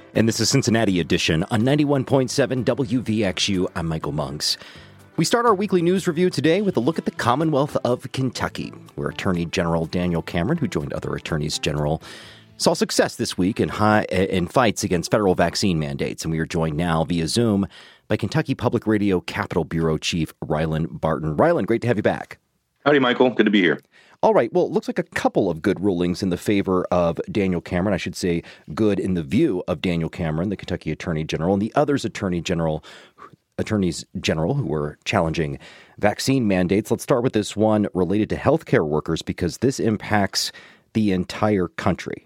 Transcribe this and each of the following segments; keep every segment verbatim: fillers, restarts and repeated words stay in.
And this is Cincinnati Edition on ninety-one point seven W V X U. I'm Michael Monks. We start our weekly news review today with a look at the Commonwealth of Kentucky, where Attorney General Daniel Cameron, who joined other attorneys general, saw success this week in, high, in fights against federal vaccine mandates. And we are joined now via Zoom by Kentucky Public Radio Capitol Bureau Chief Ryland Barton. Ryland, great to have you back. Howdy, Michael. Good to be here. All right. Well, it looks like a couple of good rulings in the favor of Daniel Cameron. I should say good in the view of Daniel Cameron, the Kentucky Attorney General, and the others Attorney General, attorneys general who were challenging vaccine mandates. Let's start with this one related to healthcare workers because this impacts the entire country.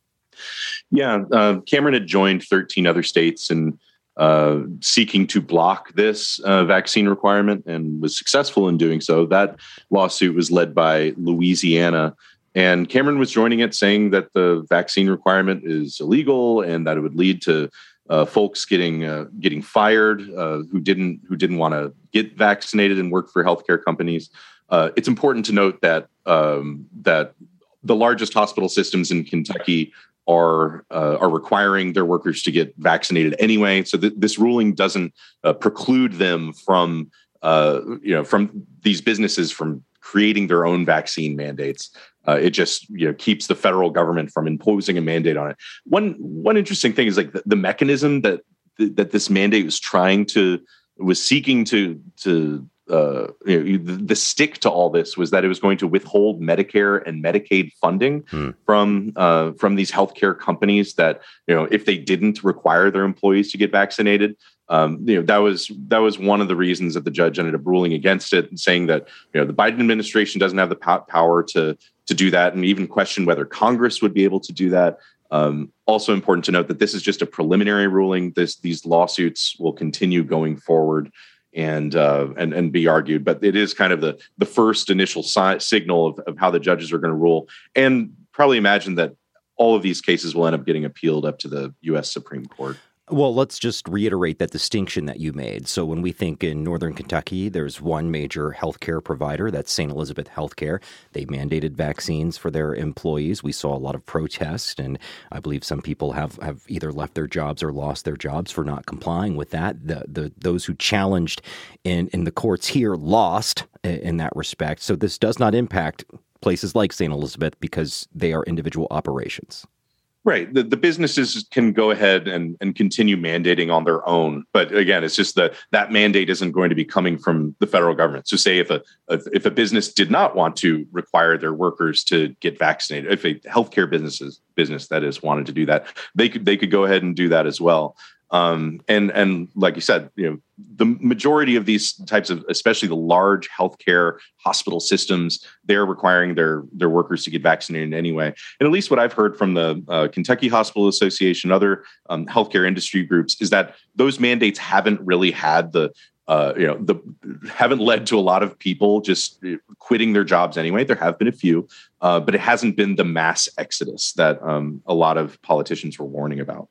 Yeah. Uh, Cameron had joined thirteen other states in uh, seeking to block this uh, vaccine requirement and was successful in doing so. That lawsuit was led by Louisiana, and Cameron was joining it, saying that the vaccine requirement is illegal and that it would lead to uh, folks getting uh, getting fired uh, who didn't who didn't want to get vaccinated and work for healthcare companies. Uh, it's important to note that um, that the largest hospital systems in Kentucky are uh, are requiring their workers to get vaccinated anyway. So th- this ruling doesn't uh, preclude them from uh, you know from these businesses from creating their own vaccine mandates. Uh, it just you know keeps the federal government from imposing a mandate on it. One one interesting thing is like the, the mechanism that th- that this mandate was trying to was seeking to to Uh, you know, the, the stick to all this was that it was going to withhold Medicare and Medicaid funding hmm. from uh, from these healthcare companies that, you know, if they didn't require their employees to get vaccinated, um, you know, that was that was one of the reasons that the judge ended up ruling against it and saying that, you know, the Biden administration doesn't have the po- power to to do that, and even question whether Congress would be able to do that. Um, also important to note that this is just a preliminary ruling. This these lawsuits will continue going forward and uh, and and be argued, but it is kind of the the first initial si- signal of, of how the judges are going to rule, and probably imagine that all of these cases will end up getting appealed up to the U S Supreme Court. Well, let's just reiterate that distinction that you made. So when we think in Northern Kentucky, there's one major healthcare provider, that's Saint Elizabeth Healthcare. They mandated vaccines for their employees. We saw a lot of protest, and I believe some people have, have either left their jobs or lost their jobs for not complying with that. The, the those who challenged in, in the courts here lost in that respect. So this does not impact places like Saint Elizabeth because they are individual operations. Right. The, the businesses can go ahead and, and continue mandating on their own. But again, it's just that that mandate isn't going to be coming from the federal government. So say if a if a business did not want to require their workers to get vaccinated, if a healthcare businesses business that is wanted to do that, they could they could go ahead and do that as well. Um, and and like you said, you know, the majority of these types of, especially the large healthcare hospital systems, they're requiring their their workers to get vaccinated anyway. And at least what I've heard from the uh, Kentucky Hospital Association, other um, healthcare industry groups, is that those mandates haven't really had the uh, you know the haven't led to a lot of people just quitting their jobs anyway. There have been a few, uh, but it hasn't been the mass exodus that um, a lot of politicians were warning about.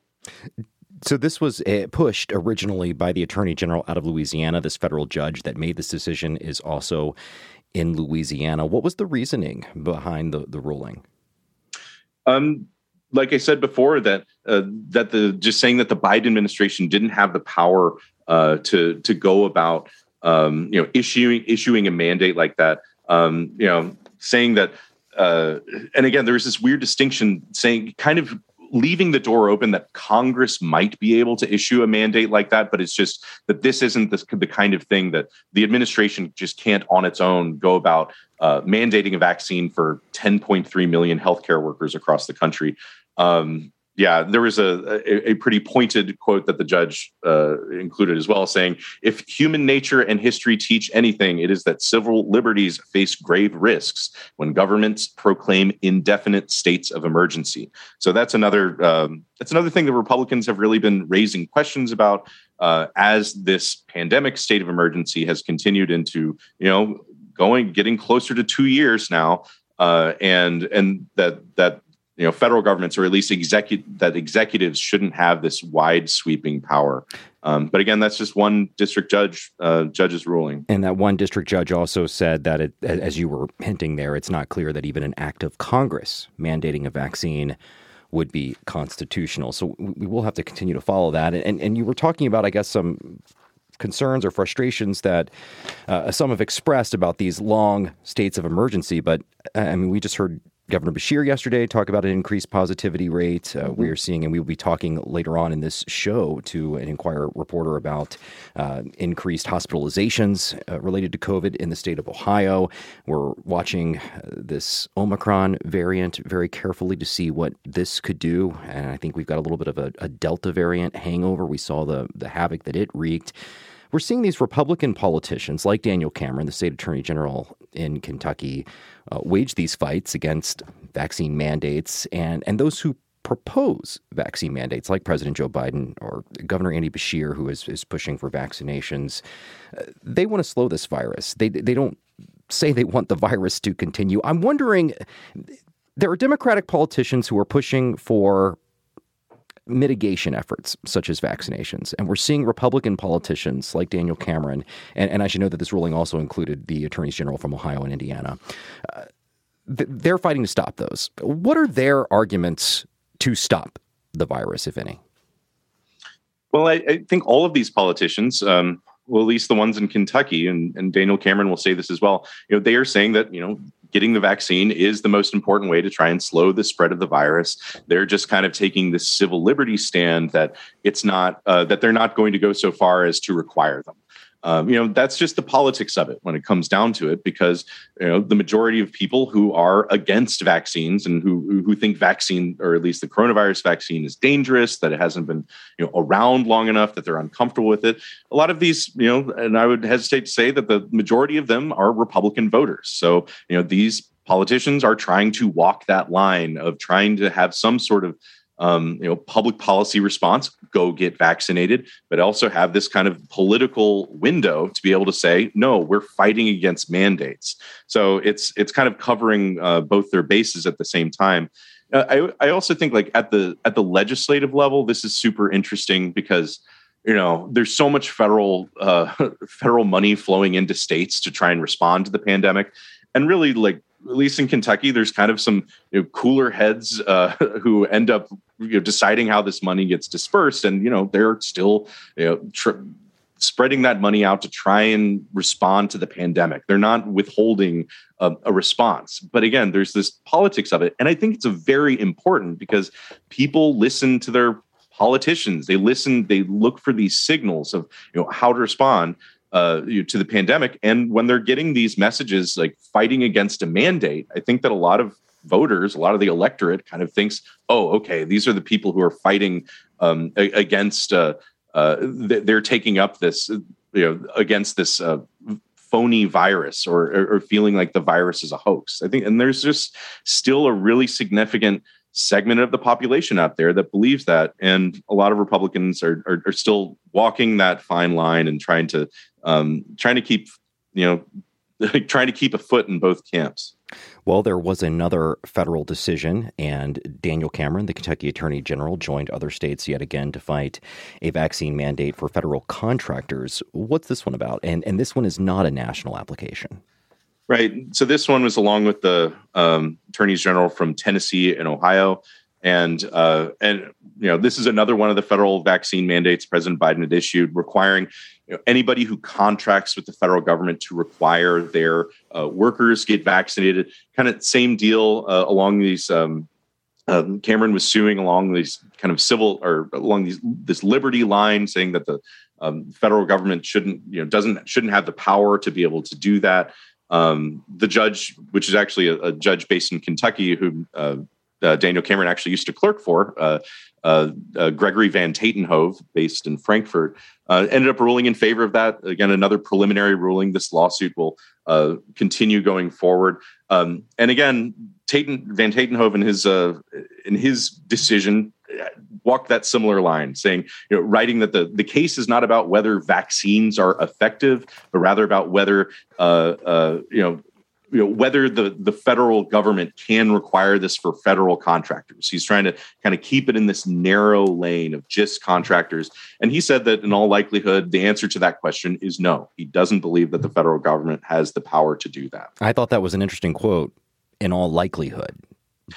So this was uh, pushed originally by the Attorney General out of Louisiana. This federal judge that made this decision is also in Louisiana. What was the reasoning behind the, the ruling? Um, like I said before, that uh, that the just saying that the Biden administration didn't have the power uh, to to go about um, you know issuing issuing a mandate like that. Um, you know, saying that, uh, and again, there was this weird distinction saying kind of leaving the door open that Congress might be able to issue a mandate like that, but it's just that this isn't the, the kind of thing that the administration just can't on its own go about uh, mandating a vaccine for ten point three million healthcare workers across the country. Um, yeah, there was a, a, a pretty pointed quote that the judge uh, included as well, saying, if human nature and history teach anything, it is that civil liberties face grave risks when governments proclaim indefinite states of emergency. So that's another um, that's another thing that Republicans have really been raising questions about uh, as this pandemic state of emergency has continued into, you know, going, getting closer to two years now. Uh, and and that that you know, federal governments, or at least execu- that executives shouldn't have this wide sweeping power. Um, but again, that's just one district judge uh, judge's ruling. And that one district judge also said that, it, as you were hinting there, it's not clear that even an act of Congress mandating a vaccine would be constitutional. So we will have to continue to follow that. And, and you were talking about, I guess, some concerns or frustrations that uh, some have expressed about these long states of emergency. But I mean, we just heard Governor Beshear yesterday talk about an increased positivity rate. Uh, mm-hmm. We are seeing, and we will be talking later on in this show to an Inquirer reporter about uh, increased hospitalizations uh, related to COVID in the state of Ohio. We're watching uh, this Omicron variant very carefully to see what this could do. And I think we've got a little bit of a, a Delta variant hangover. We saw the, the havoc that it wreaked. We're seeing these Republican politicians like Daniel Cameron, the state attorney general in Kentucky, uh, wage these fights against vaccine mandates, and, and those who propose vaccine mandates, like President Joe Biden or Governor Andy Beshear, who is, is pushing for vaccinations. Uh, they want to slow this virus. They, they don't say they want the virus to continue. I'm wondering, there are Democratic politicians who are pushing for mitigation efforts such as vaccinations. And we're seeing Republican politicians like Daniel Cameron, and, and I should note that this ruling also included the attorneys general from Ohio and Indiana. Uh, th- they're fighting to stop those. What are their arguments to stop the virus, if any? Well, I, I think all of these politicians, um, well, at least the ones in Kentucky, and, and Daniel Cameron will say this as well, you know, they are saying that, you know, getting the vaccine is the most important way to try and slow the spread of the virus. They're just kind of taking this civil liberties stand that it's not, uh, that they're not going to go so far as to require them. Um, you know, that's just the politics of it when it comes down to it, because, you know, the majority of people who are against vaccines and who who think vaccine, or at least the coronavirus vaccine, is dangerous, that it hasn't been, you know, around long enough, that they're uncomfortable with it. A lot of these, you know, and I would hesitate to say that the majority of them are Republican voters. So, you know, these politicians are trying to walk that line of trying to have some sort of Um, you know, public policy response, go get vaccinated, but also have this kind of political window to be able to say, no, we're fighting against mandates. So it's it's kind of covering uh, both their bases at the same time. Uh, I I also think, like, at the at the legislative level, this is super interesting because, you know, there's so much federal uh, federal money flowing into states to try and respond to the pandemic, and really, like, at least in Kentucky, there's kind of some, you know, cooler heads uh, who end up, you know, deciding how this money gets dispersed. And, you know, they're still, you know, tr- spreading that money out to try and respond to the pandemic. They're not withholding a, a response. But again, there's this politics of it. And I think it's a very important, because people listen to their politicians. They listen, they look for these signals of, you know, how to respond Uh, you know, to the pandemic. And when they're getting these messages like fighting against a mandate, I think that a lot of voters, a lot of the electorate kind of thinks, oh, okay, these are the people who are fighting um, a- against, uh, uh, th- they're taking up this, you know, against this uh, phony virus, or, or, or feeling like the virus is a hoax. I think, and there's just still a really significant segment of the population out there that believes that. And a lot of Republicans are, are, are still walking that fine line and trying to, um, trying to keep, you know, trying to keep a foot in both camps. Well, there was another federal decision, and Daniel Cameron, the Kentucky Attorney General, joined other states yet again to fight a vaccine mandate for federal contractors. What's this one about? And and this one is not a national application. Right. So this one was along with the um, attorneys general from Tennessee and Ohio. And, uh, and you know, this is another one of the federal vaccine mandates President Biden had issued, requiring, you know, anybody who contracts with the federal government to require their uh, workers get vaccinated. Kind of same deal uh, along these. Um, um, Cameron was suing along these kind of civil, or along these this liberty line, saying that the um, federal government shouldn't, you know, doesn't shouldn't have the power to be able to do that. Um, the judge, which is actually a, a judge based in Kentucky, who uh, uh, Daniel Cameron actually used to clerk for, uh, uh, uh, Gregory Van Tatenhove, based in Frankfurt, uh, ended up ruling in favor of that. Again, another preliminary ruling. This lawsuit will uh, continue going forward. Um, and again, Taten, Van Tatenhove in his uh, in his decision walked that similar line, saying, you know, writing that the, the case is not about whether vaccines are effective, but rather about whether, uh, uh, you know, you know, whether the, the federal government can require this for federal contractors. He's trying to kind of keep it in this narrow lane of just contractors. And he said that in all likelihood, the answer to that question is no. He doesn't believe that the federal government has the power to do that. I thought that was an interesting quote, in all likelihood.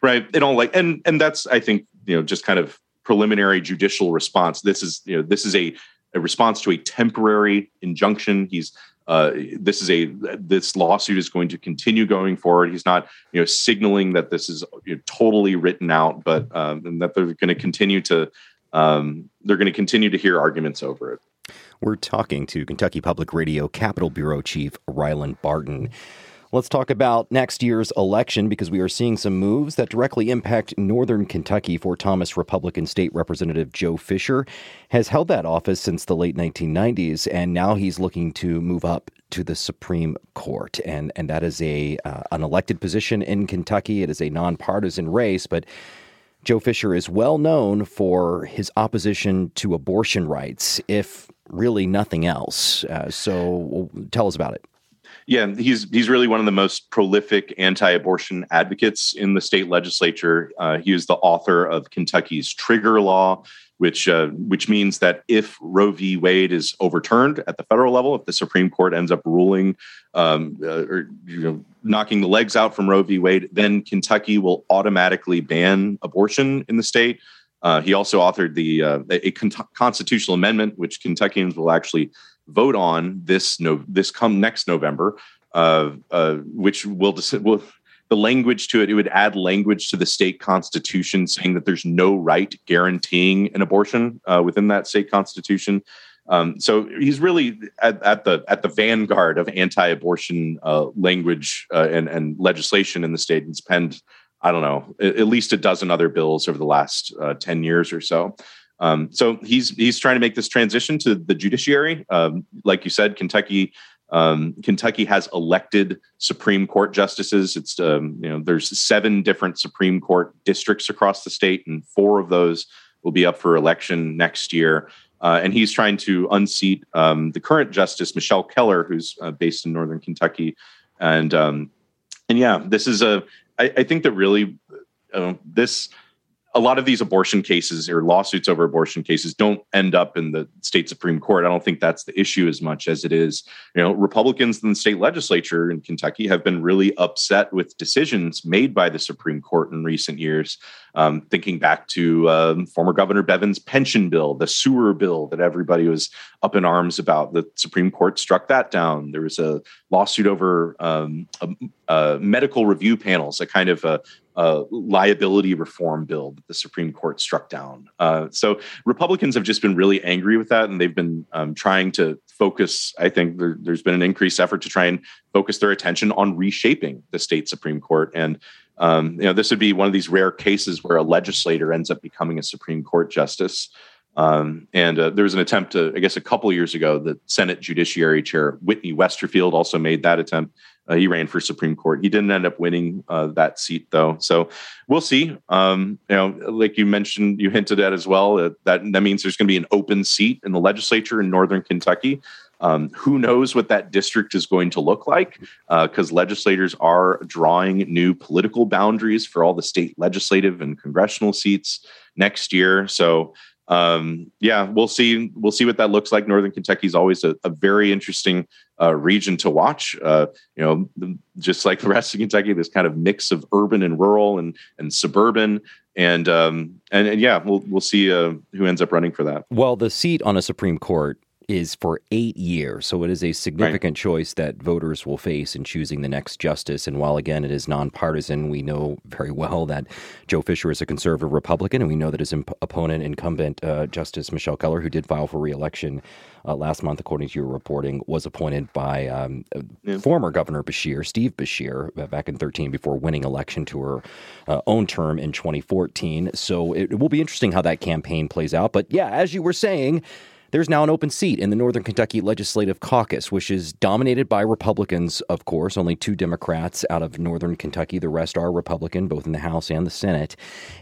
right. And all like, and and that's, I think, you know, just kind of preliminary judicial response. This is, you know, this is a, a response to a temporary injunction. He's uh, this is a this lawsuit is going to continue going forward. He's not, you know, signaling that this is, you know, totally written out, but um, and that they're going to continue to um, they're going to continue to hear arguments over it. We're talking to Kentucky Public Radio Capitol Bureau Chief Ryland Barton. Let's talk about next year's election, because we are seeing some moves that directly impact Northern Kentucky. Fort Thomas Republican State Representative Joe Fisher has held that office since the late nineteen nineties, and now he's looking to move up to the Supreme Court. And and that is a uh, an elected position in Kentucky. It is a nonpartisan race, but Joe Fisher is well known for his opposition to abortion rights, if really nothing else. Uh, so tell us about it. Yeah, he's he's really one of the most prolific anti-abortion advocates in the state legislature. Uh, he is the author of Kentucky's Trigger Law, which uh, which means that if Roe v. Wade is overturned at the federal level, if the Supreme Court ends up ruling um, uh, or you know knocking the legs out from Roe v. Wade, then Kentucky will automatically ban abortion in the state. Uh, he also authored the uh, a con- constitutional amendment, which Kentuckians will actually vote on this no this come next November, uh, uh, which will, dis- will the language to it. It would add language to the state constitution saying that there's no right guaranteeing an abortion uh, within that state constitution. Um, so he's really at, at the at the vanguard of anti-abortion uh, language uh, and and legislation in the state. He's penned, I don't know, at least a dozen other bills over the last uh, ten years or so. Um, so he's he's trying to make this transition to the judiciary. Um, like you said, Kentucky um, Kentucky has elected Supreme Court justices. It's um, you know there's seven different Supreme Court districts across the state, and four of those will be up for election next year. Uh, and he's trying to unseat um, the current justice, Michelle Keller, who's uh, based in Northern Kentucky. And um, and yeah, this is a I, I think that really uh, this. A lot of these abortion cases or lawsuits over abortion cases don't end up in the state Supreme Court. I don't think that's the issue as much as it is, you know, Republicans in the state legislature in Kentucky have been really upset with decisions made by the Supreme Court in recent years. Um, thinking back to um, former Governor Bevin's pension bill, the sewer bill that everybody was up in arms about, the Supreme Court struck that down. There was a lawsuit over um, a, a medical review panels, a kind of a Uh, liability reform bill that the Supreme Court struck down. Uh, so Republicans have just been really angry with that, and they've been um, trying to focus. I think there, there's been an increased effort to try and focus their attention on reshaping the state Supreme Court. And um, you know, this would be one of these rare cases where a legislator ends up becoming a Supreme Court justice. Um, and uh, there was an attempt to, I guess, a couple of years ago, the Senate Judiciary Chair Whitney Westerfield also made that attempt. Uh, he ran for Supreme Court. He didn't end up winning uh, that seat, though. So we'll see. Um, you know, like you mentioned, you hinted at as well, uh, that that means there's going to be an open seat in the legislature in Northern Kentucky. Um, who knows what that district is going to look like? Because uh, legislators are drawing new political boundaries for all the state legislative and congressional seats next year. So. Um, yeah, we'll see. We'll see what that looks like. Northern Kentucky is always a, a very interesting uh, region to watch. Uh, you know, just like the rest of Kentucky, this kind of mix of urban and rural and and suburban, and um, and, and yeah, we'll we'll see uh, who ends up running for that. Well, the seat on a Supreme Court is for eight years. So it is a significant right. choice that voters will face in choosing the next justice. And while, again, it is nonpartisan, we know very well that Joe Fisher is a conservative Republican, and we know that his imp- opponent, incumbent uh, Justice Michelle Keller, who did file for re-election uh, last month, according to your reporting, was appointed by um, yeah. former Governor Beshear, Steve Beshear, uh, back in thirteen before winning election to her uh, own term in twenty fourteen. So it, it will be interesting how that campaign plays out. But yeah, as you were saying, there's now an open seat in the Northern Kentucky Legislative Caucus, which is dominated by Republicans, of course. Only two Democrats out of Northern Kentucky. The rest are Republican, both in the House and the Senate.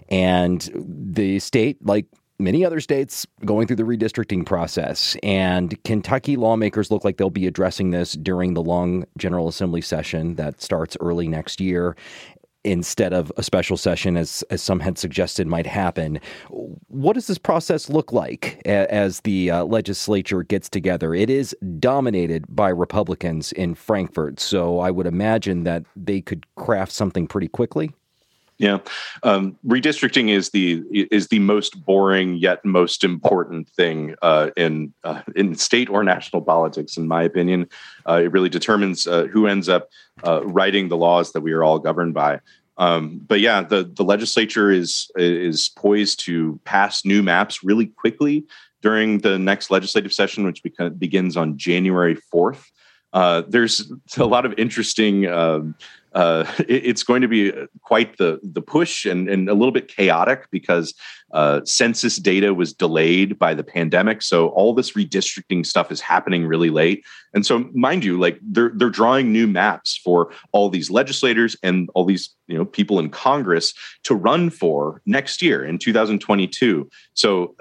And the state, like many other states, going through the redistricting process. And Kentucky lawmakers look like they'll be addressing this during the long General Assembly session that starts early next year, instead of a special session, as as some had suggested might happen. What does this process look like as the uh, legislature gets together? It is dominated by Republicans in Frankfort, so I would imagine that they could craft something pretty quickly. Yeah, um, redistricting is the is the most boring yet most important thing uh, in uh, in state or national politics, in my opinion. Uh, it really determines uh, who ends up uh, writing the laws that we are all governed by. Um, but yeah, the the legislature is is poised to pass new maps really quickly during the next legislative session, which beca- begins on January fourth. Uh, there's a lot of interesting. Um, Uh, it, it's going to be quite the the push and, and a little bit chaotic because uh, census data was delayed by the pandemic. So all this redistricting stuff is happening really late. And so, mind you, like they're they're drawing new maps for all these legislators and all these you know people in Congress to run for next year in two thousand twenty-two. So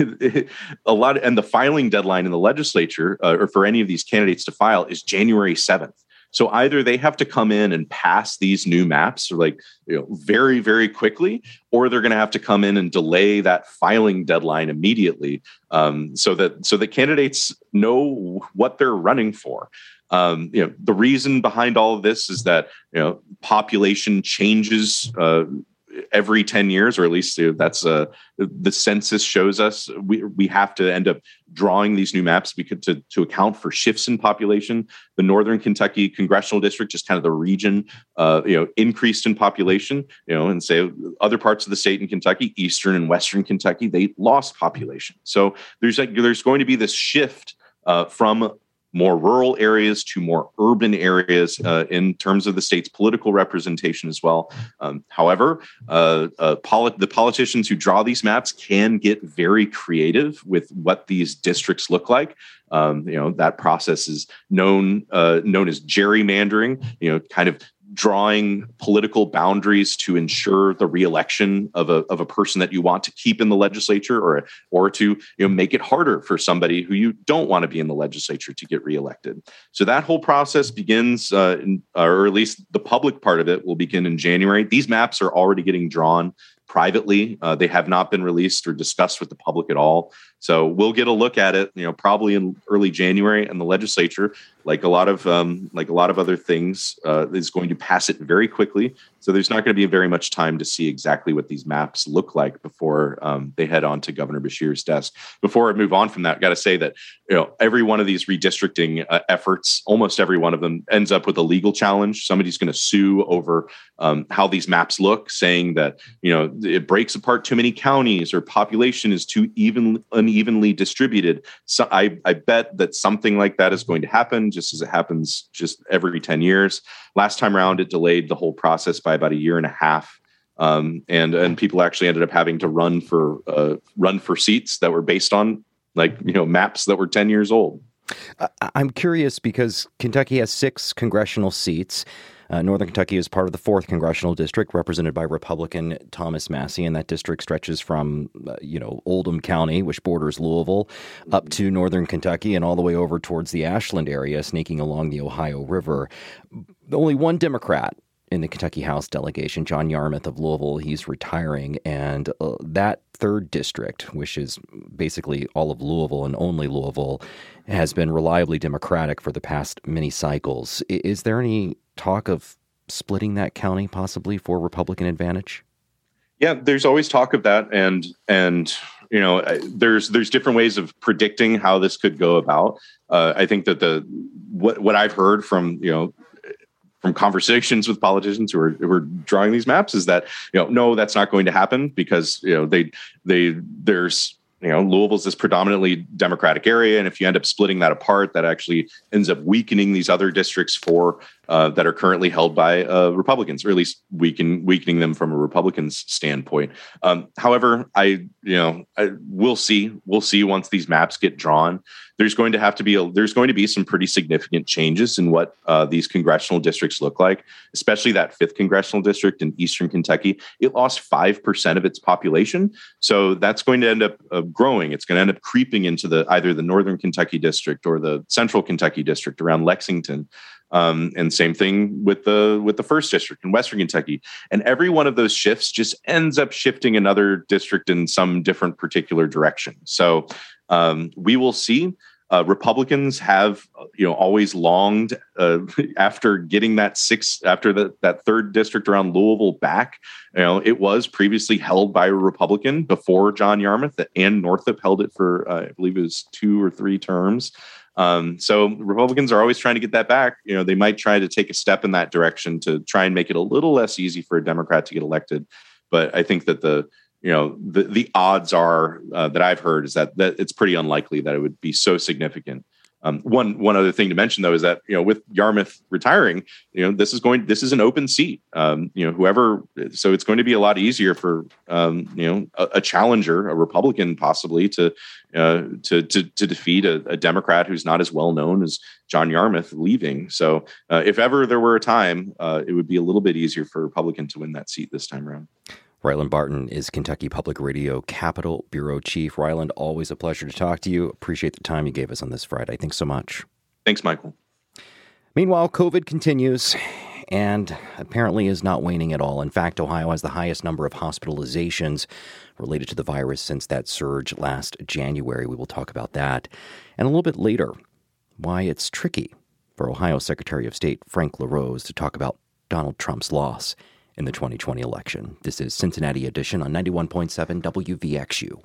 a lot, of, and the filing deadline in the legislature uh, or for any of these candidates to file is January seventh. So either they have to come in and pass these new maps or like, you know, very, very quickly, or they're going to have to come in and delay that filing deadline immediately um, so that so that candidates know what they're running for. Um, you know, the reason behind all of this is that, you know, population changes uh, every ten years, or at least you know, that's uh, the census shows us we we have to end up drawing these new maps because to, to account for shifts in population. The Northern Kentucky Congressional District, just kind of the region, uh, you know, increased in population, you know, and say other parts of the state in Kentucky, Eastern and Western Kentucky, they lost population. So there's like, there's going to be this shift uh, from more rural areas to more urban areas uh, in terms of the state's political representation as well. Um, however, uh, uh, polit- the politicians who draw these maps can get very creative with what these districts look like. Um, you know, that process is known uh, known as gerrymandering, you know, kind of drawing political boundaries to ensure the reelection of a of a person that you want to keep in the legislature, or or to you know make it harder for somebody who you don't want to be in the legislature to get reelected. So that whole process begins, uh, in, or at least the public part of it will begin in January. These maps are already getting drawn privately. Uh, they have not been released or discussed with the public at all. So we'll get a look at it, you know, probably in early January, and the legislature, like a lot of um, like a lot of other things, uh, is going to pass it very quickly. So there's not going to be very much time to see exactly what these maps look like before um, they head on to Governor Beshear's desk. Before I move on from that, I've got to say that you know every one of these redistricting uh, efforts, almost every one of them, ends up with a legal challenge. Somebody's going to sue over um, how these maps look, saying that you know it breaks apart too many counties or population is too even unevenly distributed. So I, I bet that something like that is going to happen, just as it happens just every ten years. Last time around, it delayed the whole process by about a year and a half. Um, and, and people actually ended up having to run for uh, run for seats that were based on like, you know, maps that were ten years old. I'm curious because Kentucky has six congressional seats. Uh, Northern Kentucky is part of the fourth congressional district, represented by Republican Thomas Massie, and that district stretches from, uh, you know, Oldham County, which borders Louisville, up to Northern Kentucky and all the way over towards the Ashland area, snaking along the Ohio River. Only one Democrat in the Kentucky House delegation, John Yarmuth of Louisville, he's retiring, and uh, that third district, which is basically all of Louisville and only Louisville, has been reliably Democratic for the past many cycles. Is there any talk of splitting that county possibly for Republican advantage? Yeah, there's always talk of that, and and you know, there's there's different ways of predicting how this could go about. Uh, I think that the what what I've heard from you know. from conversations with politicians who are, who are drawing these maps is that, you know, no, that's not going to happen because, you know, they, they, there's, you know, Louisville's this predominantly Democratic area. And if you end up splitting that apart, that actually ends up weakening these other districts for uh, that are currently held by uh, Republicans, or at least weaken, weakening them from a Republican's standpoint. Um, however, I, you know, I, we'll see, we'll see once these maps get drawn. There's going to have to be a, there's going to be some pretty significant changes in what uh, these congressional districts look like, especially that fifth congressional district in Eastern Kentucky. It lost five percent of its population. So that's going to end up uh, growing. It's going to end up creeping into the either the Northern Kentucky district or the Central Kentucky district around Lexington. Um, and same thing with the with the first district in Western Kentucky. And every one of those shifts just ends up shifting another district in some different particular direction. So um, we will see. Uh, Republicans have, you know, always longed uh, after getting that six, after the, that third district around Louisville back. You know, it was previously held by a Republican before John Yarmuth. That Ann Northup held it for, uh, I believe it was two or three terms. Um, so Republicans are always trying to get that back. You know, they might try to take a step in that direction to try and make it a little less easy for a Democrat to get elected. But I think that the You know, the, the odds are uh, that I've heard is that, that it's pretty unlikely that it would be so significant. Um, one one other thing to mention, though, is that, you know, with Yarmuth retiring, you know, this is going this is an open seat. Um, you know, whoever so it's going to be a lot easier for, um, you know, a, a challenger, a Republican possibly to uh, to, to to defeat a, a Democrat who's not as well known as John Yarmuth leaving. So uh, if ever there were a time, uh, it would be a little bit easier for a Republican to win that seat this time around. Ryland Barton is Kentucky Public Radio Capitol Bureau Chief. Ryland, always a pleasure to talk to you. Appreciate the time you gave us on this Friday. Thanks so much. Thanks, Michael. Meanwhile, COVID continues and apparently is not waning at all. In fact, Ohio has the highest number of hospitalizations related to the virus since that surge last January. We will talk about that. And a little bit later, why it's tricky for Ohio Secretary of State Frank LaRose to talk about Donald Trump's loss in the twenty twenty election. This is Cincinnati Edition on ninety-one point seven W V X U.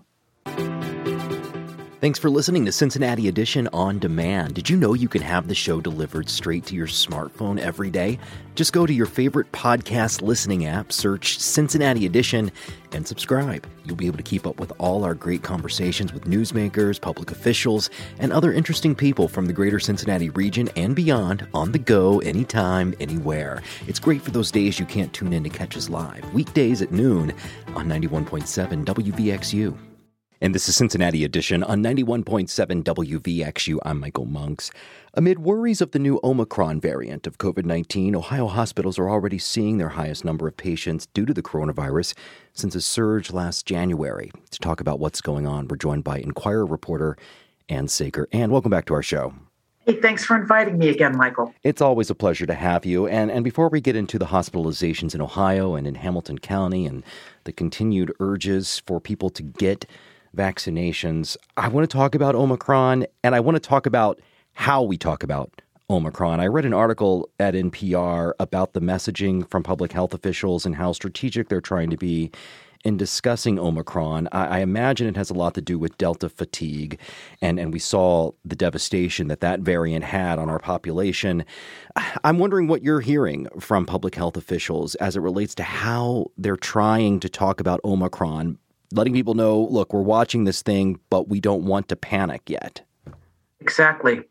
Thanks for listening to Cincinnati Edition On Demand. Did you know you can have the show delivered straight to your smartphone every day? Just go to your favorite podcast listening app, search Cincinnati Edition, and subscribe. You'll be able to keep up with all our great conversations with newsmakers, public officials, and other interesting people from the greater Cincinnati region and beyond on the go, anytime, anywhere. It's great for those days you can't tune in to catch us live, weekdays at noon on ninety-one point seven W V X U. And this is Cincinnati Edition on ninety-one point seven W V X U. I'm Michael Monks. Amid worries of the new Omicron variant of COVID nineteen, Ohio hospitals are already seeing their highest number of patients due to the coronavirus since a surge last January. To talk about what's going on, we're joined by Inquirer reporter Ann Sager. Ann, welcome back to our show. Hey, thanks for inviting me again, Michael. It's always a pleasure to have you. And and before we get into the hospitalizations in Ohio and in Hamilton County and the continued urges for people to get vaccinations, I want to talk about Omicron, and I want to talk about how we talk about Omicron. I read an article at N P R about the messaging from public health officials and how strategic they're trying to be in discussing Omicron. I, I imagine it has a lot to do with Delta fatigue, and, and we saw the devastation that that variant had on our population. I'm wondering what you're hearing from public health officials as it relates to how they're trying to talk about Omicron, letting people know, look, we're watching this thing, but we don't want to panic yet. Exactly.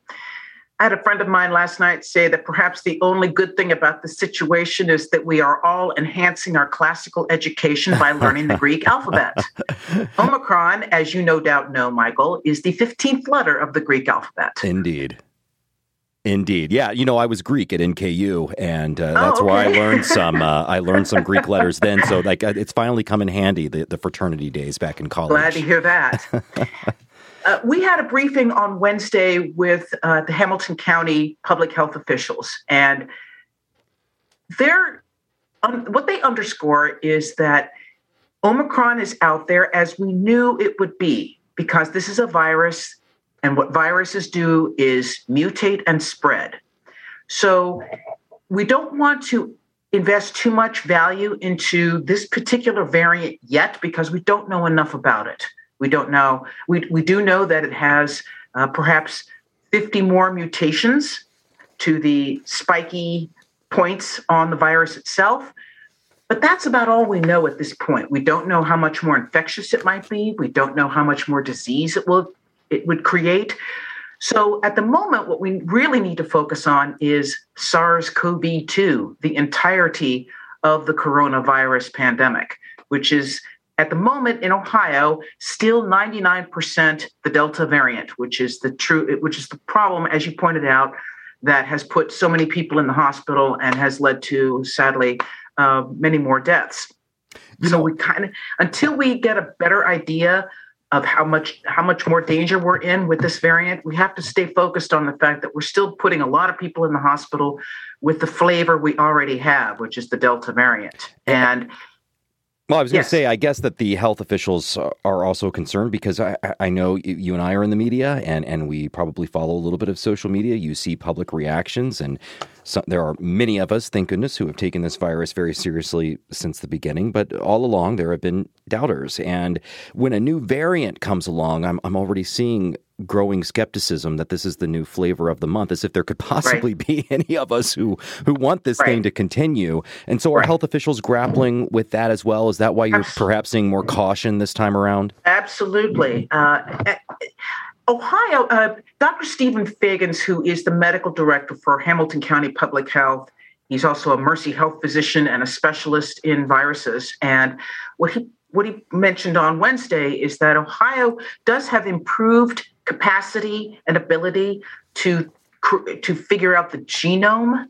I had a friend of mine last night say that perhaps the only good thing about the situation is that we are all enhancing our classical education by learning the Greek alphabet. Omicron, as you no doubt know, Michael, is the fifteenth letter of the Greek alphabet. Indeed. Indeed. Yeah. You know, I was Greek at N K U, and uh, that's oh, okay. where I learned some uh, I learned some Greek letters then. So like uh, it's finally come in handy, the, the fraternity days back in college. Glad to hear that. uh, we had a briefing on Wednesday with uh, the Hamilton County public health officials, and they're, um, what they underscore is that Omicron is out there as we knew it would be, because this is a virus. And what viruses do is mutate and spread. So we don't want to invest too much value into this particular variant yet because we don't know enough about it. We don't know. We, we do know that it has uh, perhaps fifty more mutations to the spiky points on the virus itself. But that's about all we know at this point. We don't know how much more infectious it might be. We don't know how much more disease it will it would create. So at the moment, what we really need to focus on is SARS-C o V two, the entirety of the coronavirus pandemic, which is at the moment in Ohio, still ninety-nine percent the Delta variant, which is the true, which is the problem, as you pointed out, that has put so many people in the hospital and has led to, sadly, uh, many more deaths. You so know, we kind of, until we get a better idea of how much how much more danger we're in with this variant, we have to stay focused on the fact that we're still putting a lot of people in the hospital with the flavor we already have, which is the Delta variant. And Well, I was going to Yes. say, I guess that the health officials are also concerned because I, I know you and I are in the media and, and we probably follow a little bit of social media. You see public reactions, and so, there are many of us, thank goodness, who have taken this virus very seriously since the beginning. But all along, there have been doubters. And when a new variant comes along, I'm, I'm already seeing growing skepticism that this is the new flavor of the month, as if there could possibly right. be any of us who, who want this right. thing to continue. And so are right. health officials grappling with that as well? Is that why you're Absolutely. perhaps seeing more caution this time around? Absolutely. Uh, Ohio, uh, Doctor Stephen Fagans, who is the medical director for Hamilton County Public Health, he's also a Mercy Health physician and a specialist in viruses. And what he what he mentioned on Wednesday is that Ohio does have improved capacity and ability to to figure out the genome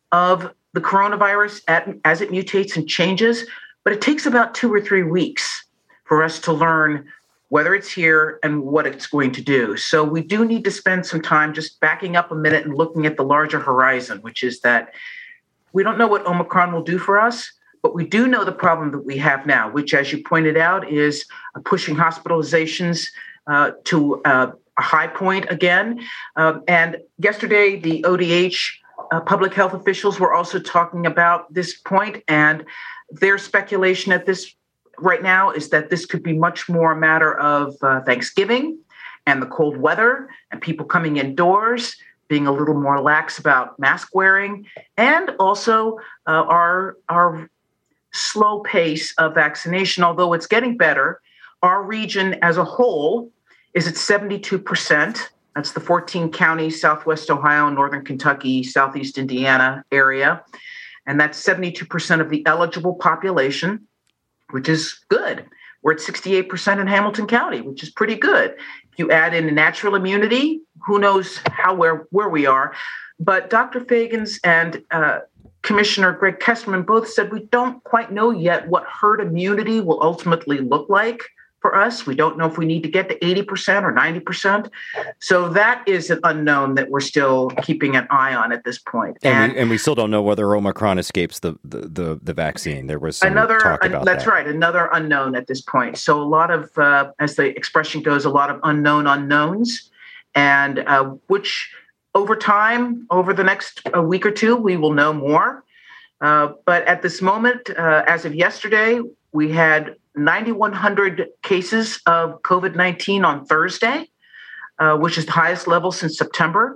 of the coronavirus at, as it mutates and changes, but it takes about two or three weeks for us to learn whether it's here and what it's going to do. So we do need to spend some time just backing up a minute and looking at the larger horizon, which is that we don't know what Omicron will do for us, but we do know the problem that we have now, which, as you pointed out, is pushing hospitalizations uh, to uh, a high point again. Um, and yesterday, the O D H uh, public health officials were also talking about this point, and their speculation at this right now is that this could be much more a matter of uh, Thanksgiving and the cold weather and people coming indoors, being a little more lax about mask wearing, and also uh, our our slow pace of vaccination. Although it's getting better, our region as a whole is at seventy-two percent. That's the fourteen counties, Southwest Ohio, Northern Kentucky, Southeast Indiana area. And that's seventy-two percent of the eligible population, which is good. We're at sixty-eight percent in Hamilton County, which is pretty good. If you add in natural immunity, who knows how where, where we are. But Doctor Fagans and uh, Commissioner Greg Kesterman both said we don't quite know yet what herd immunity will ultimately look like for us. We don't know if we need to get to eighty percent or ninety percent. So that is an unknown that we're still keeping an eye on at this point. And, and, we, and we still don't know whether Omicron escapes the, the, the, the vaccine. There was some another, talk about that's that. right, another unknown at this point. So a lot of, uh, as the expression goes, a lot of unknown unknowns, and uh, which over time, over the next a week or two, we will know more. Uh, but at this moment, uh, as of yesterday, we had nine thousand one hundred cases of COVID nineteen on Thursday, uh, which is the highest level since September.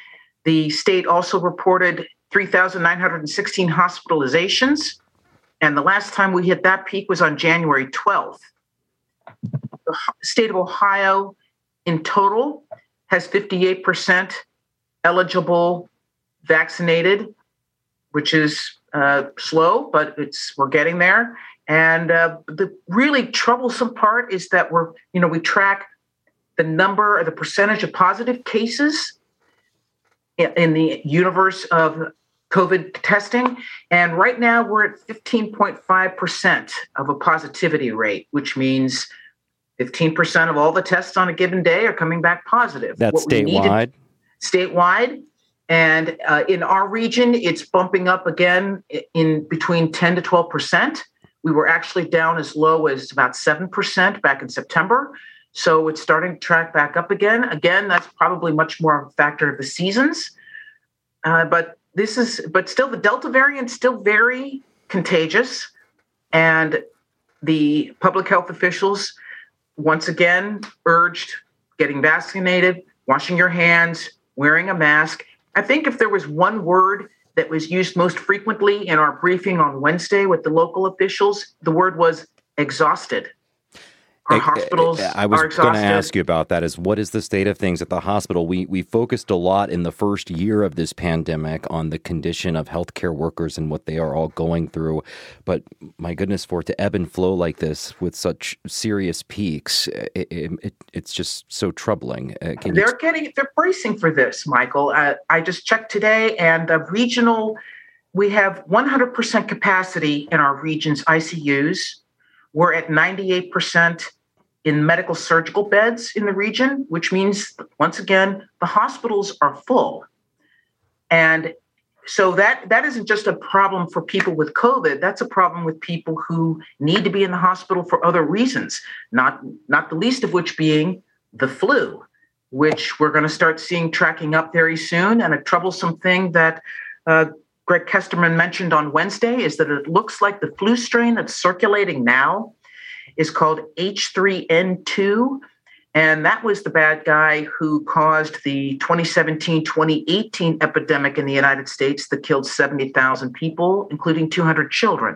The state also reported three thousand nine hundred sixteen hospitalizations, and the last time we hit that peak was on January twelfth. The state of Ohio in total has fifty-eight percent eligible vaccinated, which is uh, slow, but it's we're getting there. And uh, the really troublesome part is that we're, you know, we track the number or the percentage of positive cases in, in the universe of COVID testing. And right now we're at fifteen point five percent of a positivity rate, which means fifteen percent of all the tests on a given day are coming back positive. That's what statewide? Statewide. And uh, in our region, it's bumping up again in between ten to twelve percent. We were actually down as low as about seven percent back in September. So it's starting to track back up again. Again, that's probably much more of a factor of the seasons. Uh, but this is, but still the Delta variant is still very contagious. And the public health officials, once again, urged getting vaccinated, washing your hands, wearing a mask. I think if there was one word that was used most frequently in our briefing on Wednesday with the local officials, the word was exhausted. Our hospitals I was are exhausted. going to ask you about that. Is what is the state of things at the hospital? We we focused a lot in the first year of this pandemic on the condition of healthcare workers and what they are all going through. But my goodness, for it to ebb and flow like this with such serious peaks, it, it, it's just so troubling. Uh, can they're you... getting they're bracing for this, Michael. Uh, I just checked today, and the regional, we have one hundred percent capacity in our region's I C Us. We're at ninety-eight percent in medical surgical beds in the region, which means, once again, the hospitals are full. And so that that isn't just a problem for people with COVID. That's a problem with people who need to be in the hospital for other reasons, not, not the least of which being the flu, which we're going to start seeing tracking up very soon. And a troublesome thing that uh, Greg Kesterman mentioned on Wednesday is that it looks like the flu strain that's circulating now is called H three N two. And that was the bad guy who caused the twenty seventeen twenty eighteen epidemic in the United States that killed seventy thousand people, including two hundred children.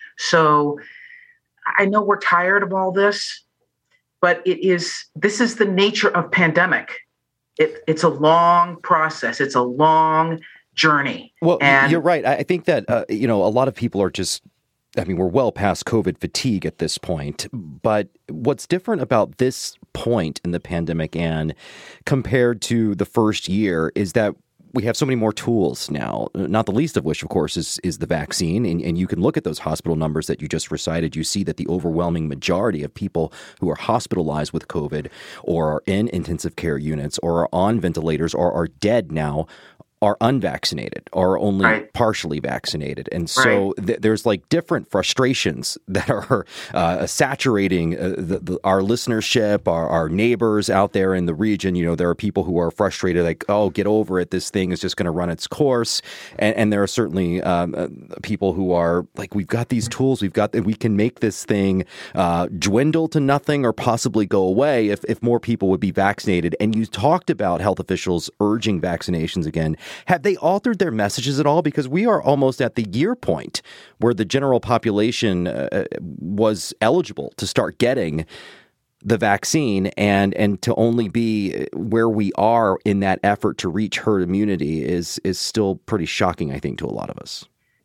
So I know we're tired of all this, but it is, this is the nature of pandemic. It, it's a long process. It's a long journey. Well, and you're right. I think that, uh, you know, a lot of people are just, I mean, we're well past COVID fatigue at this point, but what's different about this point in the pandemic, Anne, compared to the first year, is that we have so many more tools now, not the least of which, of course, is is the vaccine. And, and you can look at those hospital numbers that you just recited. You see that the overwhelming majority of people who are hospitalized with COVID or are in intensive care units or are on ventilators or are dead now are unvaccinated or only right. partially vaccinated. And so right. th- there's like different frustrations that are uh, saturating uh, the, the, our listenership, our, our neighbors out there in the region. You know, there are people who are frustrated, like, oh, get over it. This thing is just going to run its course. And, and there are certainly um, uh, people who are like, we've got these tools, we've got, we can make this thing uh, dwindle to nothing or possibly go away if, if more people would be vaccinated. And you talked about health officials urging vaccinations again. Have they altered their messages at all? Because we are almost at the year point where the general population uh, was eligible to start getting the vaccine, and and to only be where we are in that effort to reach herd immunity is is still pretty shocking, I think, to a lot of us.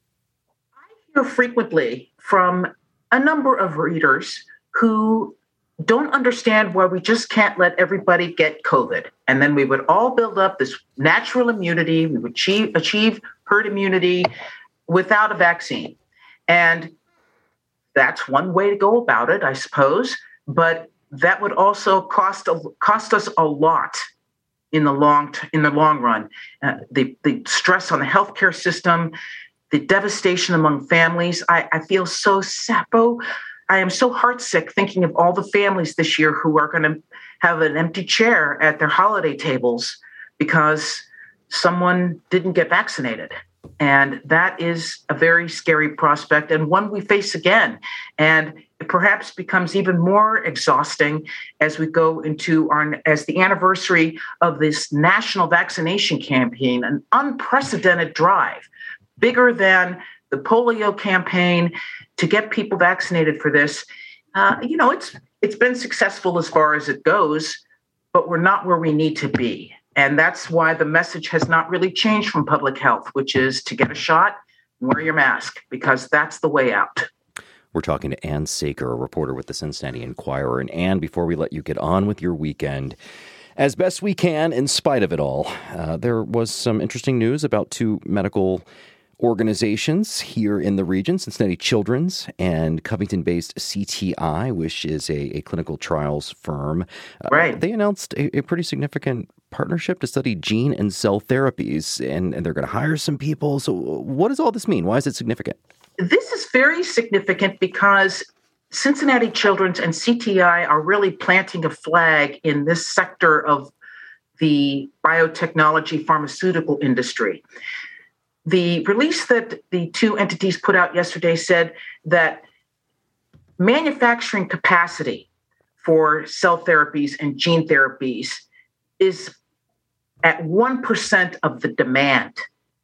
I hear frequently from a number of readers who don't understand why we just can't let everybody get COVID. And then we would all build up this natural immunity. We would achieve, achieve herd immunity without a vaccine. And that's one way to go about it, I suppose. But that would also cost a, cost us a lot in the long in the long run. Uh, the, the stress on the healthcare system, the devastation among families. I, I feel so sapo. I am so heartsick thinking of all the families this year who are going to have an empty chair at their holiday tables because someone didn't get vaccinated. And that is a very scary prospect and one we face again. And it perhaps becomes even more exhausting as we go into our, as the anniversary of this national vaccination campaign, an unprecedented drive, bigger than the polio campaign, to get people vaccinated for this. Uh, you know, it's it's been successful as far as it goes, but we're not where we need to be. And that's why the message has not really changed from public health, which is to get a shot and wear your mask, because that's the way out. We're talking to Anne Saker, a reporter with the Cincinnati Enquirer. And Anne, before we let you get on with your weekend, as best we can, in spite of it all, uh, there was some interesting news about two medical organizations here in the region, Cincinnati Children's and Covington-based C T I, which is a, a clinical trials firm. Right. Uh, they announced a, a pretty significant partnership to study gene and cell therapies, and, and they're going to hire some people. So what does all this mean? Why is it significant? This is very significant because Cincinnati Children's and C T I are really planting a flag in this sector of the biotechnology pharmaceutical industry. The release that the two entities put out yesterday said that manufacturing capacity for cell therapies and gene therapies is at one percent of the demand.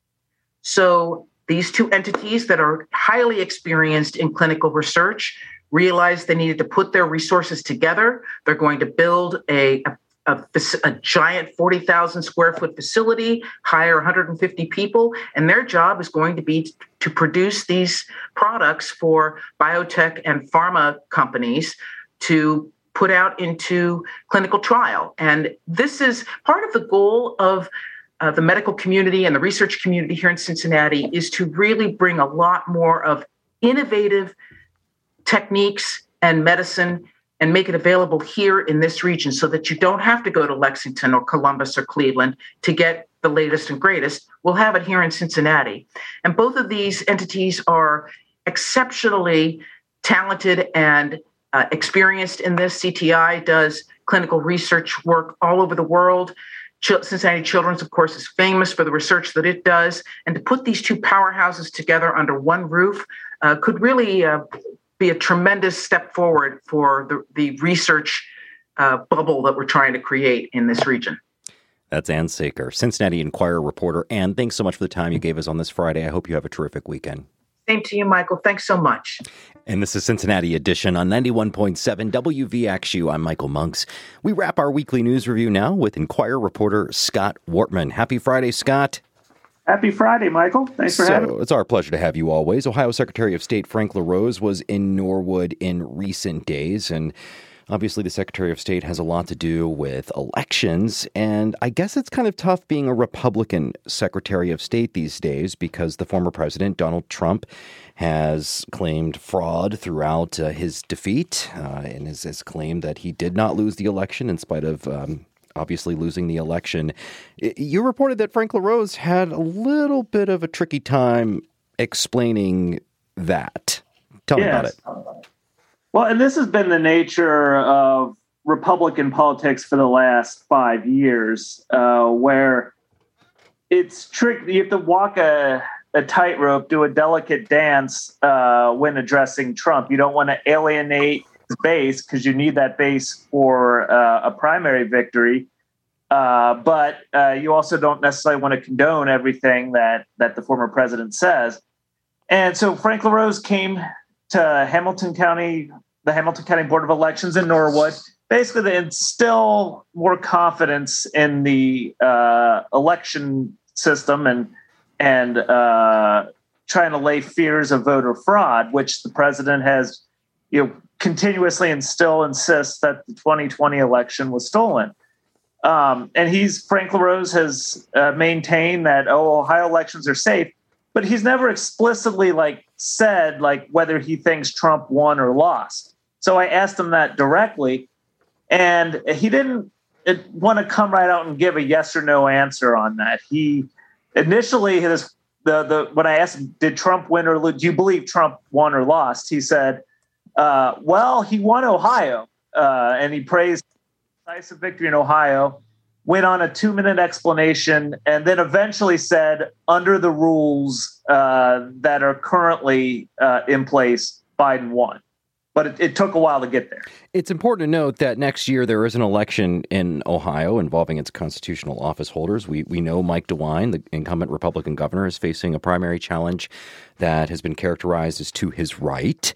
So these two entities that are highly experienced in clinical research realized they needed to put their resources together. They're going to build a, a A, a giant forty thousand square foot facility, hire one hundred fifty people, and their job is going to be to produce these products for biotech and pharma companies to put out into clinical trial. And this is part of the goal of uh, the medical community and the research community here in Cincinnati, is to really bring a lot more of innovative techniques and medicine and make it available here in this region so that you don't have to go to Lexington or Columbus or Cleveland to get the latest and greatest. We'll have it here in Cincinnati. And both of these entities are exceptionally talented and uh, experienced in this. C T I does clinical research work all over the world. Ch- Cincinnati Children's, of course, is famous for the research that it does. And to put these two powerhouses together under one roof uh, could really uh, be a tremendous step forward for the, the research uh, bubble that we're trying to create in this region. That's Ann Saker, Cincinnati Enquirer reporter. Ann, thanks so much for the time you gave us on this Friday. I hope you have a terrific weekend. Same to you, Michael. Thanks so much. And this is Cincinnati Edition on ninety-one point seven W V X U. I'm Michael Monks. We wrap our weekly news review now with Enquirer reporter Scott Wortman. Happy Friday, Scott. Happy Friday, Michael. Thanks for so, having me. It's our pleasure to have you always. Ohio Secretary of State Frank LaRose was in Norwood in recent days, and obviously, the Secretary of State has a lot to do with elections, and I guess it's kind of tough being a Republican Secretary of State these days because the former president, Donald Trump, has claimed fraud throughout uh, his defeat uh, and has, has claimed that he did not lose the election in spite of um, obviously losing the election. You reported that Frank LaRose had a little bit of a tricky time explaining that. Tell yes. me about it. Well, and this has been the nature of Republican politics for the last five years, uh, where it's tricky. You have to walk a, a tightrope, do a delicate dance uh, when addressing Trump. You don't want to alienate his base because you need that base for uh, a primary victory. Uh, but uh, you also don't necessarily want to condone everything that, that the former president says. And so Frank LaRose came to Hamilton County, the Hamilton County Board of Elections in Norwood, basically to instill more confidence in the uh, election system and and uh, trying to lay fears of voter fraud, which the president has, you know, continuously and still insists that the twenty twenty election was stolen. Um, and he's Frank LaRose has uh, maintained that oh, Ohio elections are safe. But he's never explicitly like said like whether he thinks Trump won or lost. So I asked him that directly, and he didn't want to come right out and give a yes or no answer on that. He initially his the the when I asked him, did Trump win or lose? Do you believe Trump won or lost? He said, uh, well, he won Ohio, uh, and he praised decisive victory in Ohio. Went on a two-minute explanation, and then eventually said, under the rules uh, that are currently uh, in place, Biden won. But it, it took a while to get there. It's important to note that next year there is an election in Ohio involving its constitutional office holders. We we know Mike DeWine, the incumbent Republican governor, is facing a primary challenge that has been characterized as to his right.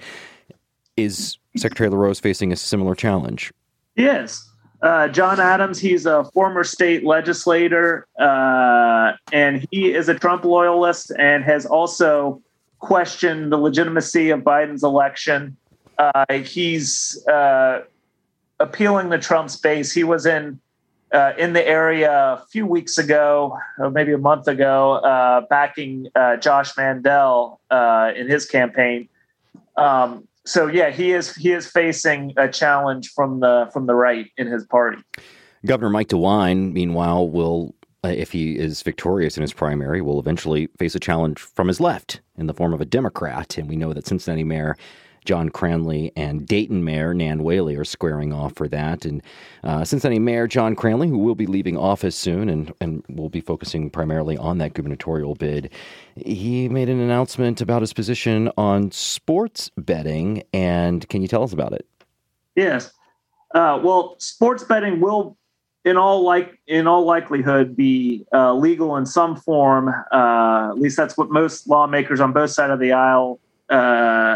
Is Secretary LaRose facing a similar challenge? Yes. Uh, John Adams, he's a former state legislator, uh, and he is a Trump loyalist and has also questioned the legitimacy of Biden's election. Uh, he's uh, appealing to Trump's base. He was in uh, in the area a few weeks ago, or maybe a month ago, uh, backing uh, Josh Mandel uh, in his campaign. Um, So yeah, he is he is facing a challenge from the from the right in his party. Governor Mike DeWine, meanwhile, will, uh, if he is victorious in his primary, will eventually face a challenge from his left in the form of a Democrat. And we know that Cincinnati Mayor John Cranley and Dayton Mayor Nan Whaley are squaring off for that. And uh, Cincinnati Mayor John Cranley, who will be leaving office soon and, and will be focusing primarily on that gubernatorial bid, he made an announcement about his position on sports betting. And can you tell us about it? Yes. Uh, well, sports betting will, in all like in all likelihood, be uh, legal in some form. Uh, at least that's what most lawmakers on both sides of the aisle uh,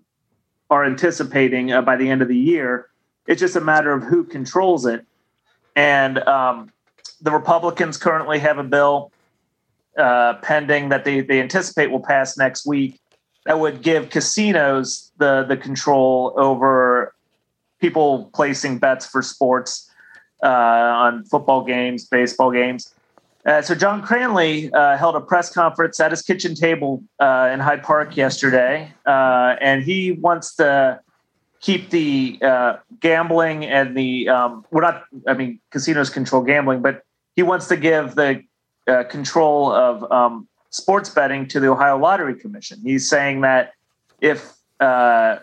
are anticipating uh, by the end of the year. It's just a matter of who controls it. And um, the Republicans currently have a bill uh, pending that they, they anticipate will pass next week that would give casinos the, the control over people placing bets for sports uh, on football games, baseball games. Uh, so John Cranley uh, held a press conference at his kitchen table uh, in Hyde Park yesterday, uh, and he wants to keep the uh, gambling and the um, we're not. I mean, casinos control gambling, but he wants to give the uh, control of um, sports betting to the Ohio Lottery Commission. He's saying that if uh,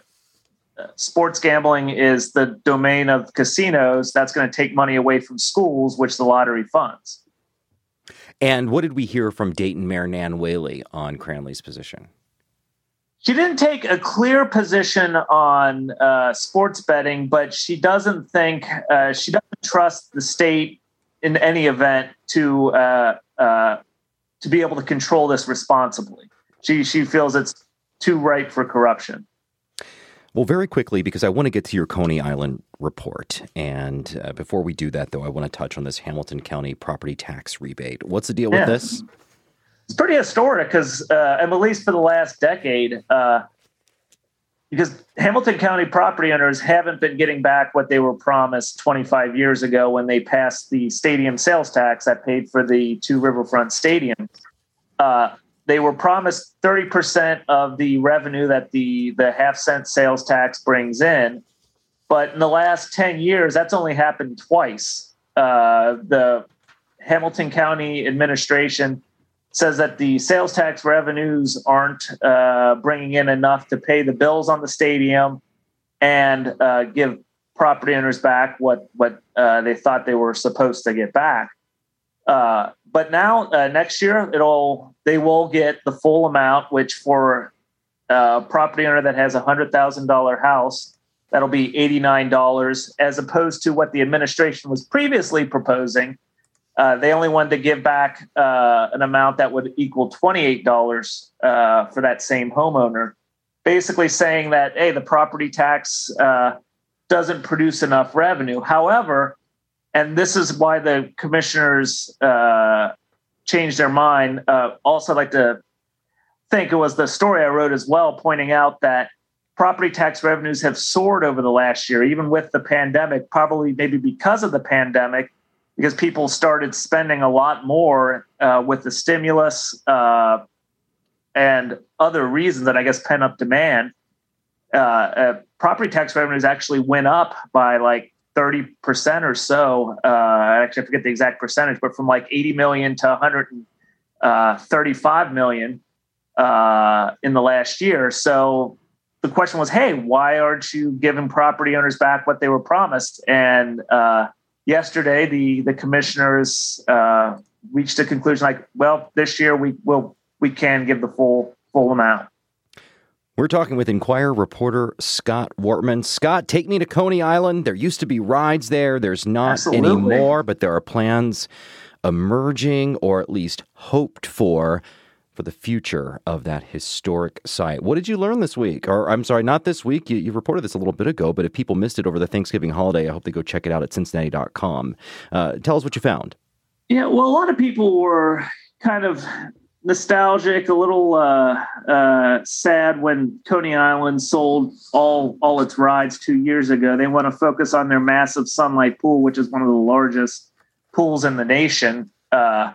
sports gambling is the domain of casinos, that's going to take money away from schools, which the lottery funds. And what did we hear from Dayton Mayor Nan Whaley on Cranley's position? She didn't take a clear position on uh, sports betting, but she doesn't think, uh, she doesn't trust the state in any event to uh, uh, to be able to control this responsibly. She she feels it's too ripe for corruption. Well, very quickly, because I want to get to your Coney Island report. And uh, before we do that, though, I want to touch on this Hamilton County property tax rebate. What's the deal yeah. with this? It's pretty historic because, uh, at least for the last decade, uh, because Hamilton County property owners haven't been getting back what they were promised twenty-five years ago when they passed the stadium sales tax that paid for the two riverfront stadiums. Uh, they were promised thirty percent of the revenue that the, the half cent sales tax brings in. But in the last ten years, that's only happened twice. Uh, the Hamilton County administration says that the sales tax revenues aren't uh, bringing in enough to pay the bills on the stadium and uh, give property owners back what what uh, they thought they were supposed to get back. Uh, but now uh, next year, it'll they will get the full amount, which for a property owner that has a hundred thousand dollar house, that'll be eighty-nine dollars, as opposed to what the administration was previously proposing. Uh, they only wanted to give back uh, an amount that would equal twenty-eight dollars uh, for that same homeowner, basically saying that, hey, the property tax uh, doesn't produce enough revenue. However, and this is why the commissioners uh, changed their mind, uh, also I'd like to think it was the story I wrote as well, pointing out that property tax revenues have soared over the last year, even with the pandemic, probably maybe because of the pandemic, because people started spending a lot more uh, with the stimulus uh, and other reasons that I guess pent up demand. Uh, uh, property tax revenues actually went up by like thirty percent or so. Uh, actually, I forget the exact percentage, but from like eighty million to one hundred thirty-five million uh, in the last year. So the question was, hey, why aren't you giving property owners back what they were promised? And uh, yesterday, the the commissioners uh, reached a conclusion like, well, this year we will we can give the full full amount. We're talking with Enquirer reporter Scott Wortman. Scott, take me to Coney Island. There used to be rides there. There's not Absolutely. anymore, but there are plans emerging, or at least hoped for, for the future of that historic site. What did you learn this week? Or I'm sorry, not this week. You, you reported this a little bit ago, but if people missed it over the Thanksgiving holiday, I hope they go check it out at Cincinnati dot com. Uh, tell us what you found. Yeah, well, a lot of people were kind of nostalgic, a little uh, uh, sad when Coney Island sold all all its rides two years ago. They want to focus on their massive Sunlight Pool, which is one of the largest pools in the nation. Uh,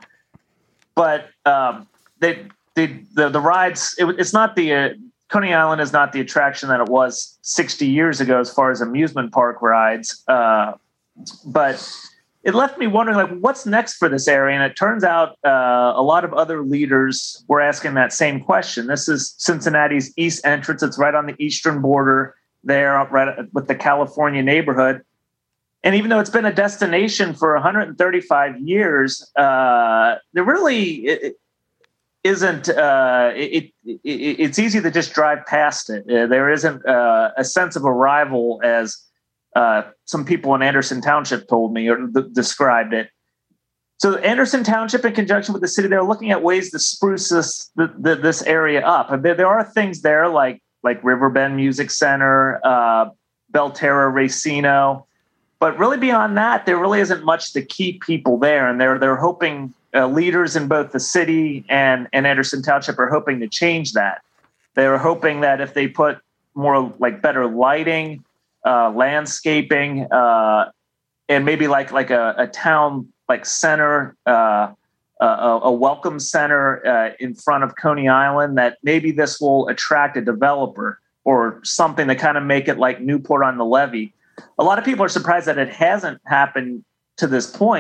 but um, they, they the the rides. It, it's not the uh, Coney Island is not the attraction that it was sixty years ago as far as amusement park rides. Uh, but it left me wondering, like, what's next for this area? And it turns out uh, a lot of other leaders were asking that same question. This is Cincinnati's east entrance. It's right on the eastern border there, right with the California neighborhood. And even though it's been a destination for one hundred thirty-five years, uh, there really it, isn't. Uh, it, it, it's easy to just drive past it. Uh, there isn't uh, a sense of arrival as Uh, some people in Anderson Township told me or th- described it. So Anderson Township, in conjunction with the city, they're looking at ways to spruce this the, the, this area up. And there, there are things there like like Riverbend Music Center, uh, Belterra Racino, but really beyond that, there really isn't much to keep people there. And they're they're hoping uh, leaders in both the city and and Anderson Township are hoping to change that. They're hoping that if they put more like better lighting, Uh, landscaping, uh, and maybe like like a, a town like center, uh, a, a welcome center uh, in front of Coney Island, that maybe this will attract a developer or something to kind of make it like Newport on the Levee. A lot of people are surprised that it hasn't happened to this point.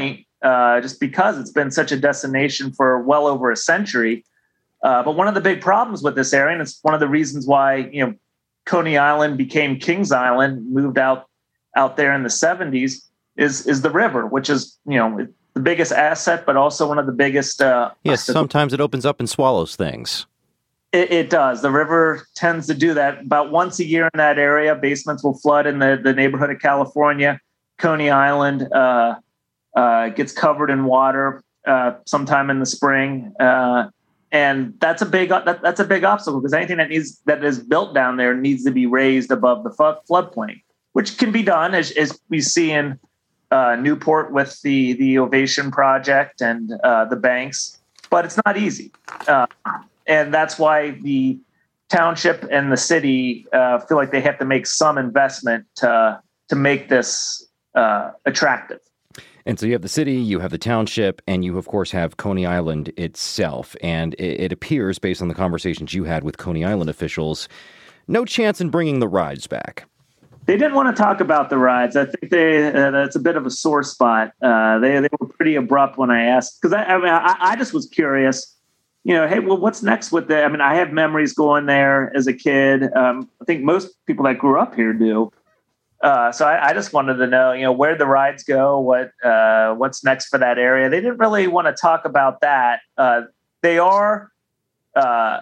uh, just because it's been such a destination for well over a century. Uh, but one of the big problems with this area, and it's one of the reasons why, you know, Coney Island became Kings Island, moved out out there in the seventies, is is the river, which is, you know, the biggest asset, but also one of the biggest. Uh, yes, sometimes it opens up and swallows things. It, it does. The river tends to do that about once a year in that area. Basements will flood in the, the neighborhood of California. Coney Island uh, uh, gets covered in water uh, sometime in the spring. Uh, And that's a big that, that's a big obstacle, because anything that needs that is built down there needs to be raised above the flood, floodplain, which can be done, as, as we see in uh, Newport with the the Ovation project and uh, the banks. But it's not easy, uh, and that's why the township and the city uh, feel like they have to make some investment to to make this uh, attractive. And so you have the city, you have the township, and you, of course, have Coney Island itself. And it, it appears, based on the conversations you had with Coney Island officials, no chance in bringing the rides back. They didn't want to talk about the rides. I think they uh, that's a bit of a sore spot. Uh, they they were pretty abrupt when I asked, because I, I mean I, I just was curious. You know, hey, well, what's next with the? I mean, I have memories going there as a kid. Um, I think most people that grew up here do. Uh, so I, I just wanted to know, you know, where the rides go, what uh, what's next for that area. They didn't really want to talk about that. Uh, they are. Uh,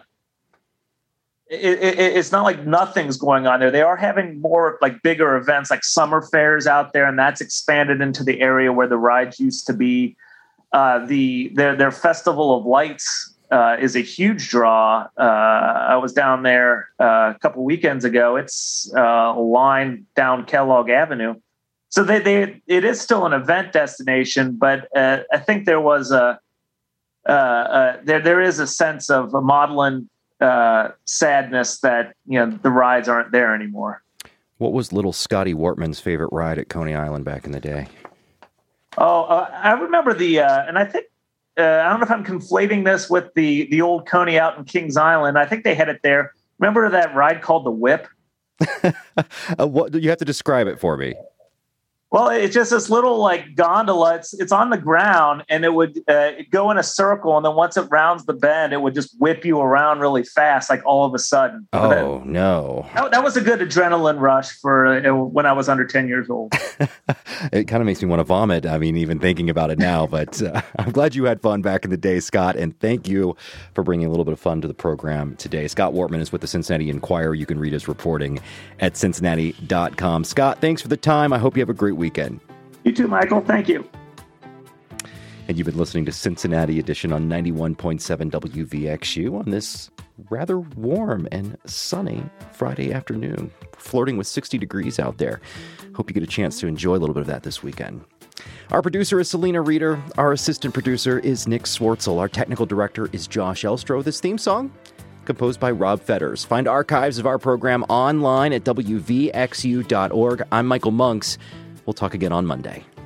it, it, it's not like nothing's going on there. They are having more like bigger events, like summer fairs out there, and that's expanded into the area where the rides used to be. Uh, the their their Festival of Lights Uh, is a huge draw. Uh, I was down there uh, a couple weekends ago. It's uh, a line down Kellogg Avenue. So they, they, it is still an event destination, but uh, I think there was a, uh, uh, there, there is a sense of a maudlin uh, sadness that, you know, the rides aren't there anymore. What was little Scotty Wortman's favorite ride at Coney Island back in the day? Oh, uh, I remember the, uh, and I think, Uh, I don't know if I'm conflating this with the the old Coney out in Kings Island. I think they had it there. Remember that ride called the Whip? uh, what, you have to describe it for me. Well, it's just this little like gondola. It's it's on the ground, and it would uh, go in a circle, and then once it rounds the bend, it would just whip you around really fast, like all of a sudden. Oh that, no! That, that was a good adrenaline rush for uh, when I was under ten years old. It kind of makes me want to vomit. I mean, even thinking about it now. But uh, I'm glad you had fun back in the day, Scott, and thank you for bringing a little bit of fun to the program today. Scott Wortman is with the Cincinnati Enquirer. You can read his reporting at cincinnati dot com. Scott, thanks for the time. I hope you have a great weekend. You too, Michael. Thank you. And you've been listening to Cincinnati Edition on ninety-one point seven W V X U on this rather warm and sunny Friday afternoon. Flirting with sixty degrees out there. Hope you get a chance to enjoy a little bit of that this weekend. Our producer is Selena Reeder. Our assistant producer is Nick Swartzel. Our technical director is Josh Elstro. This theme song, composed by Rob Fetters. Find archives of our program online at W V X U dot org. I'm Michael Monks. We'll talk again on Monday.